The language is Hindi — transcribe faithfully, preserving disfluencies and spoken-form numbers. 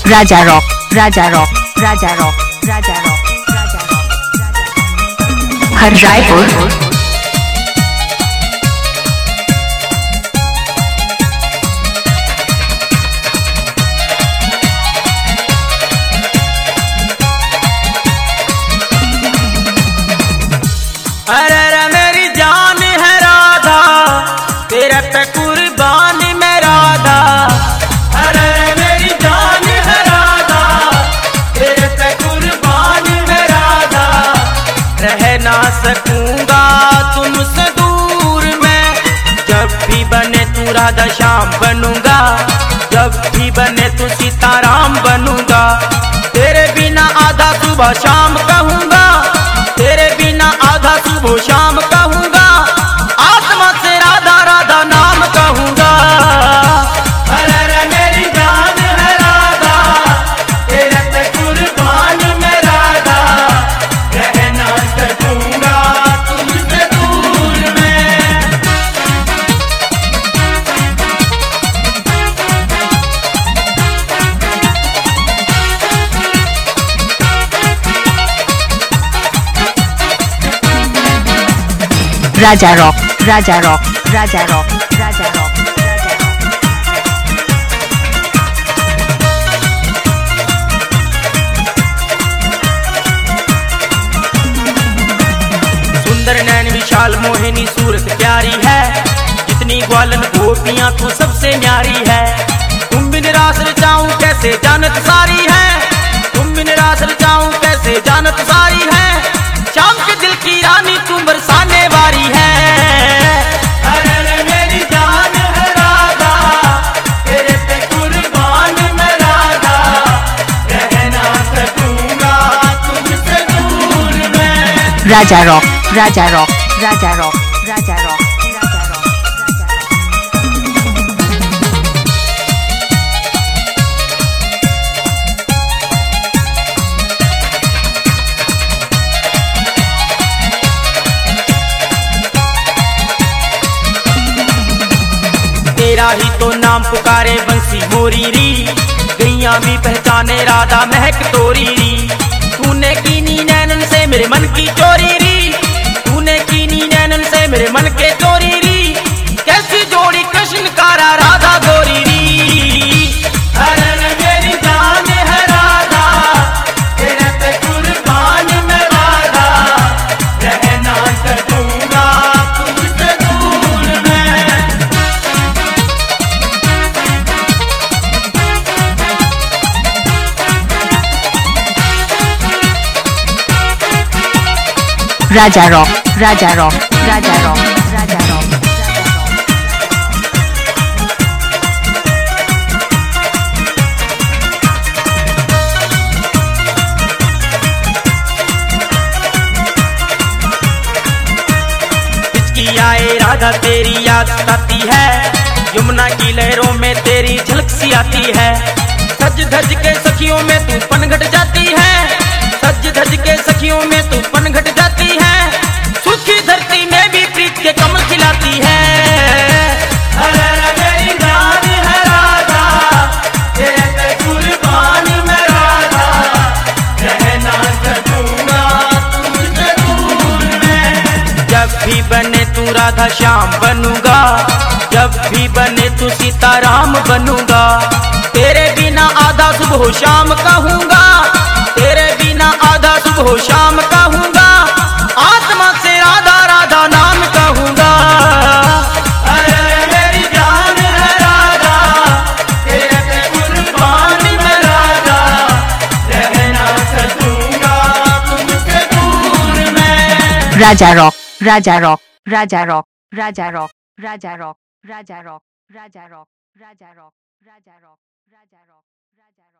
राजा रॉक, राजा रॉक, राजा रॉक, राजा रॉक, राजा रॉक, हर रायपुर। अरे रे मेरी जान है राधा, तेरे पे कुर्बान मैं राधा। अरे रे मेरी जान है राधा, तेरे पे कुर्बान मैं राधा। रह ना सकूंगा तुमसे दूर मैं, जब भी बने तू राधा श्याम बनूंगा, जब भी बने तू सीताराम बनूंगा। तेरे बिना आधा सुबह शाम कहूंगा, तेरे बिना आधा सुबह शाम कहूंगा। आत्मा से राधा राधा नाम कहूंगा। अरे रे मेरी जान है राधा, तेरे पे कुर्बान मैं राधा। रह ना सकूंगा तुमसे दूर मैं। राजा रॉक, राजा रॉक, राजा रॉक, राजा रॉक, राजा रॉक। सुंदर नैन विशाल मोहिनी सूरत प्यारी है, जितनी ग्वालन गोपियां तू सबसे न्यारी है। तुम बिन रास रचाऊं कैसे जानत सारी है, तुम बिन रास रचाऊं कैसे जानत सारी है। शाम के दिल की रानी तू बरसाने वाली है। अरे रे मेरी जान है राधा, तेरे पे कुर्बान मैं राधा। रह ना सकूंगा तुमसे दूर मैं। राजा रॉक, राजा रॉक, राजा रॉक, राजा रॉक, राजा रॉक, राजा रॉक। तेरा ही तो नाम पुकारे बंसी मोरी री, गैया भी पहचाने राधा महक तोरी री। तूने कीनी नैनन से मेरे मन की चोरी री, तूने कीनी नैनन से मेरे मन के चोरी री। कैसी जोड़ी कृष्ण कारा राधा गोरी री। अरे रे मेरी जान है राधा, तेरे पे कुर्बान मैं राधा। रह ना सकूंगा तुमसे दूर मैं। राजा रॉक, राजा रॉक, राजा रॉक, राजा रॉक, राजा रॉक। हिचकी आए राधा तेरी याद आती है, यमुना की लहरों में तेरी झलक सी आती है। सज धज के सखियों में तू पनघट जाती है, सज धज के सखियों में तू पनघट जाती है। सूखी धरती में भी प्रीत के कमल खिलाती है। अरे रे मेरी जान है राधा, तेरे पे कुर्बान मैं राधा। रह ना सकूंगा तुमसे दूर मैं। जब भी बने तू राधा श्याम बनूंगा, जब भी बने तू सीताराम बनूंगा। तेरे बिना आधा सुबह शाम कहूंगा, तेरे बिना आधा सुबह शाम कहूंगा। आत्मा से राधा राधा नाम कहूंगा। अरे मेरी जान है राधा, तेरे पे कुर्बान मैं राधा। रह ना सकूंगा तुमसे दूर मैं। राजा रॉक, राजा रॉक, राजा रॉक, राजा रॉक, राजा रॉक, राजा रॉक, राजा रॉक, राजा रॉक, राजा रॉक।